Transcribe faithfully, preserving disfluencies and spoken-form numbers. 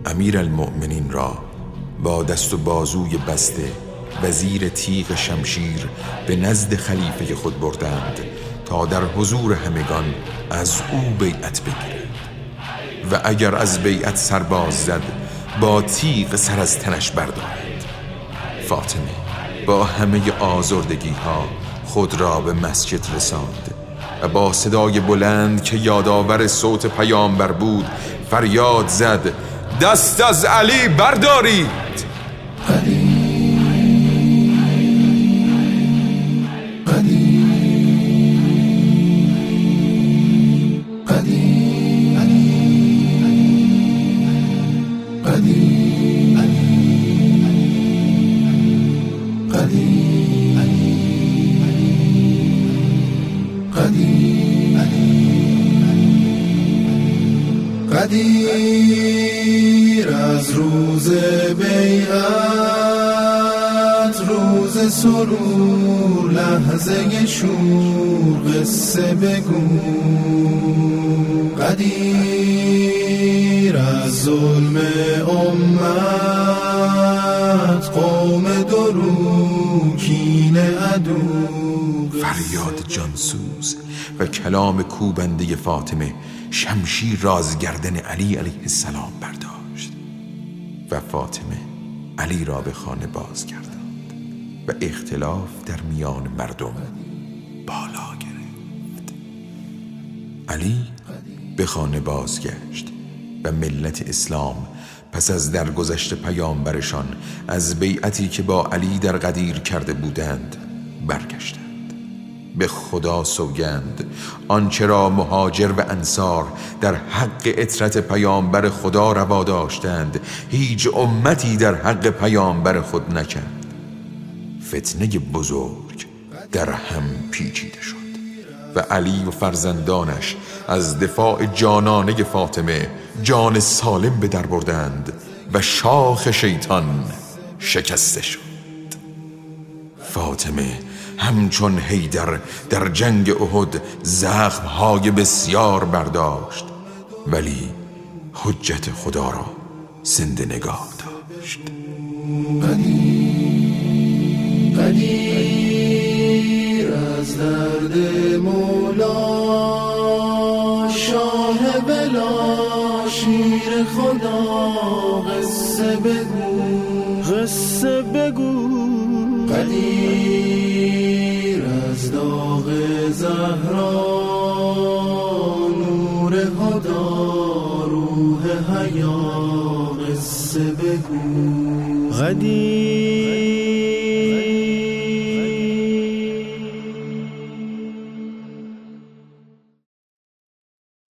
امیر المؤمنین را با دست و بازوی بسته و زیر تیغ شمشیر به نزد خلیفه خود بردند تا در حضور همگان از او بیعت بگیرد و اگر از بیعت سرباز زد با تیغ سر از تنش بردارد. فاطمه با همه آزردگی ها خود را به مسجد رساند و با صدای بلند که یادآور صوت پیامبر بود فریاد زد: دست از علی بردارید. علی قدیر از روز بیعت، روز سرور، لحظه شور، قصه بگو. قدیر از ظلم امت، قوم درو، کین عدو. فریاد جانسوز و کلام کوبنده فاطمه شمشیر را از گردن علی علیه السلام برداشت و فاطمه علی را به خانه باز گرداند و اختلاف در میان مردم بالا گرفت. علی به خانه بازگشت و ملت اسلام پس از درگذشت پیامبرشان از بیعتی که با علی در غدیر کرده بودند برگشتند. به خدا سوگند آنچه را مهاجر و انصار در حق عترت پیامبر خدا روا داشتند هیچ امتی در حق پیامبر خود نکرد. فتنه بزرگ در هم پیچیده شد و علی و فرزندانش از دفاع جانانه فاطمه جان سالم به در بردند و شاخ شیطان شکسته شد. فاطمه همچون حیدر در جنگ احد زخم‌های بسیار برداشت، ولی حجت خدا را زنده نگاه داشت. قدیر قدیر از درد مولا، شاه بلا، شیر خدا، قصه بگو، قصه بگو. قدیر از داغ زهرا، نور هدا، روح حیا، قصه بگو. قدیر